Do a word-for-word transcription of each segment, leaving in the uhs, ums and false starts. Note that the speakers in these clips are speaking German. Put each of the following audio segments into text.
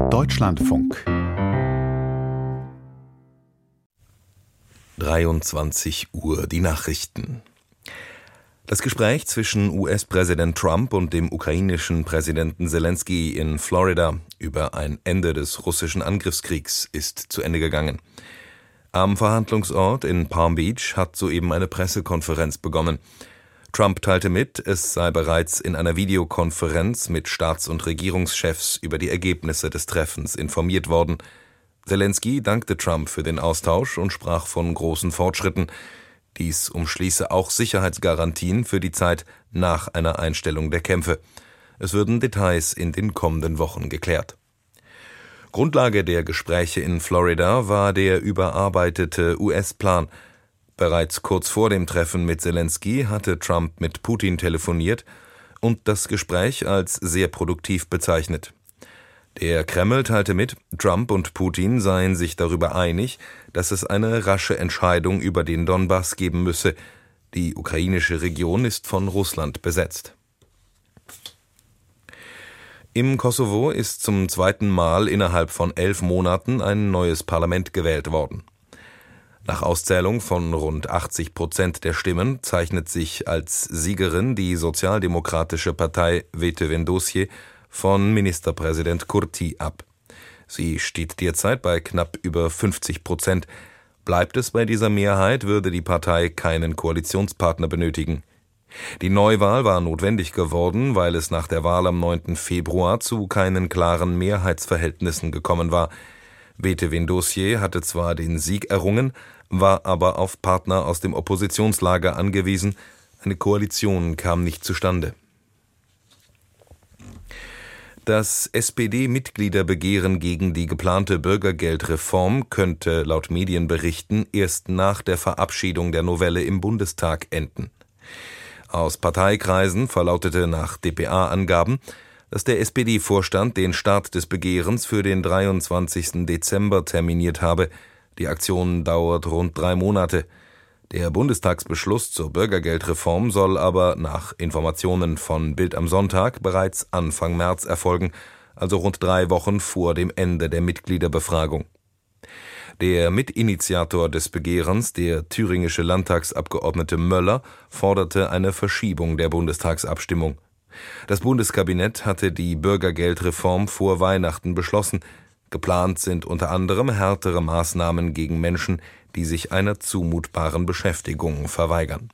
Deutschlandfunk. dreiundzwanzig Uhr, die Nachrichten. Das Gespräch zwischen U S-Präsident Trump und dem ukrainischen Präsidenten Selenskyj in Florida über ein Ende des russischen Angriffskriegs ist zu Ende gegangen. Am Verhandlungsort in Palm Beach hat soeben eine Pressekonferenz begonnen. Trump teilte mit, es sei bereits in einer Videokonferenz mit Staats- und Regierungschefs über die Ergebnisse des Treffens informiert worden. Selenskyj dankte Trump für den Austausch und sprach von großen Fortschritten. Dies umschließe auch Sicherheitsgarantien für die Zeit nach einer Einstellung der Kämpfe. Es würden Details in den kommenden Wochen geklärt. Grundlage der Gespräche in Florida war der überarbeitete U S-Plan. Bereits kurz vor dem Treffen mit Selenskyj hatte Trump mit Putin telefoniert und das Gespräch als sehr produktiv bezeichnet. Der Kreml teilte mit, Trump und Putin seien sich darüber einig, dass es eine rasche Entscheidung über den Donbass geben müsse. Die ukrainische Region ist von Russland besetzt. Im Kosovo ist zum zweiten Mal innerhalb von elf Monaten ein neues Parlament gewählt worden. Nach Auszählung von rund achtzig Prozent der Stimmen zeichnet sich als Siegerin die sozialdemokratische Partei Vetëvendosje von Ministerpräsident Kurti ab. Sie steht derzeit bei knapp über fünfzig Prozent. Bleibt es bei dieser Mehrheit, würde die Partei keinen Koalitionspartner benötigen. Die Neuwahl war notwendig geworden, weil es nach der Wahl am neunten Februar zu keinen klaren Mehrheitsverhältnissen gekommen war. Vetëvendosje hatte zwar den Sieg errungen, war aber auf Partner aus dem Oppositionslager angewiesen. Eine Koalition kam nicht zustande. Das S P D-Mitgliederbegehren gegen die geplante Bürgergeldreform könnte laut Medienberichten erst nach der Verabschiedung der Novelle im Bundestag enden. Aus Parteikreisen verlautete nach D P A-Angaben, dass der S P D-Vorstand den Start des Begehrens für den dreiundzwanzigsten Dezember terminiert habe. Die Aktion dauert rund drei Monate. Der Bundestagsbeschluss zur Bürgergeldreform soll aber nach Informationen von Bild am Sonntag bereits Anfang März erfolgen, also rund drei Wochen vor dem Ende der Mitgliederbefragung. Der Mitinitiator des Begehrens, der thüringische Landtagsabgeordnete Möller, forderte eine Verschiebung der Bundestagsabstimmung. Das Bundeskabinett hatte die Bürgergeldreform vor Weihnachten beschlossen. Geplant sind unter anderem härtere Maßnahmen gegen Menschen, die sich einer zumutbaren Beschäftigung verweigern.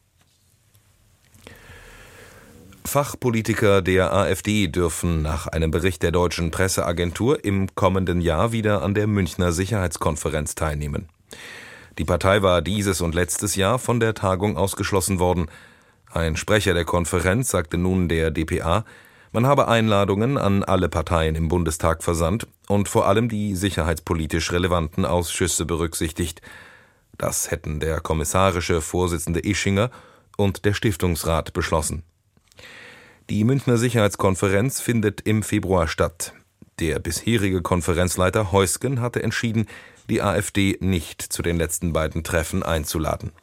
Fachpolitiker der AfD dürfen nach einem Bericht der deutschen Presseagentur im kommenden Jahr wieder an der Münchner Sicherheitskonferenz teilnehmen. Die Partei war dieses und letztes Jahr von der Tagung ausgeschlossen worden. Ein Sprecher der Konferenz sagte nun der D P A, man habe Einladungen an alle Parteien im Bundestag versandt und vor allem die sicherheitspolitisch relevanten Ausschüsse berücksichtigt. Das hätten der kommissarische Vorsitzende Ischinger und der Stiftungsrat beschlossen. Die Münchner Sicherheitskonferenz findet im Februar statt. Der bisherige Konferenzleiter Heusgen hatte entschieden, die AfD nicht zu den letzten beiden Treffen einzuladen.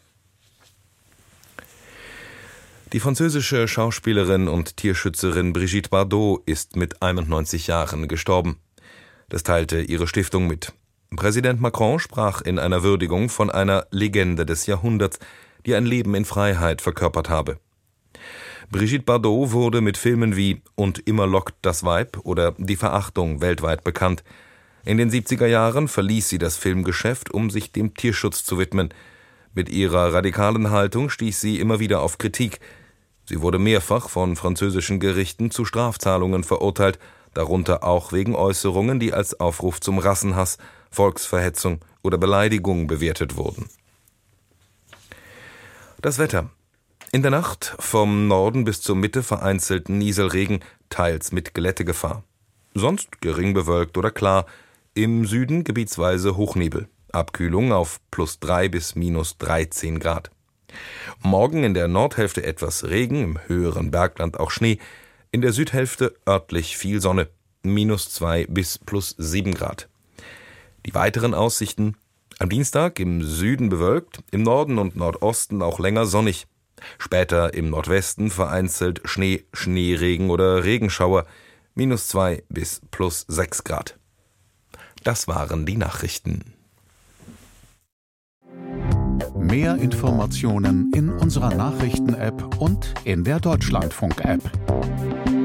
Die französische Schauspielerin und Tierschützerin Brigitte Bardot ist mit einundneunzig Jahren gestorben. Das teilte ihre Stiftung mit. Präsident Macron sprach in einer Würdigung von einer Legende des Jahrhunderts, die ein Leben in Freiheit verkörpert habe. Brigitte Bardot wurde mit Filmen wie »Und immer lockt das Weib« oder »Die Verachtung« weltweit bekannt. In den siebziger Jahren verließ sie das Filmgeschäft, um sich dem Tierschutz zu widmen. Mit ihrer radikalen Haltung stieß sie immer wieder auf Kritik. Sie wurde mehrfach von französischen Gerichten zu Strafzahlungen verurteilt, darunter auch wegen Äußerungen, die als Aufruf zum Rassenhass, Volksverhetzung oder Beleidigung bewertet wurden. Das Wetter. In der Nacht vom Norden bis zur Mitte vereinzelt Nieselregen, teils mit Glättegefahr. Sonst gering bewölkt oder klar, im Süden gebietsweise Hochnebel. Abkühlung auf plus drei bis minus dreizehn Grad. Morgen in der Nordhälfte etwas Regen, im höheren Bergland auch Schnee, in der Südhälfte örtlich viel Sonne, minus zwei bis plus sieben Grad. Die weiteren Aussichten: am Dienstag im Süden bewölkt, im Norden und Nordosten auch länger sonnig. Später im Nordwesten vereinzelt Schnee, Schneeregen oder Regenschauer, minus zwei bis plus sechs Grad. Das waren die Nachrichten. Mehr Informationen in unserer Nachrichten-App und in der Deutschlandfunk-App.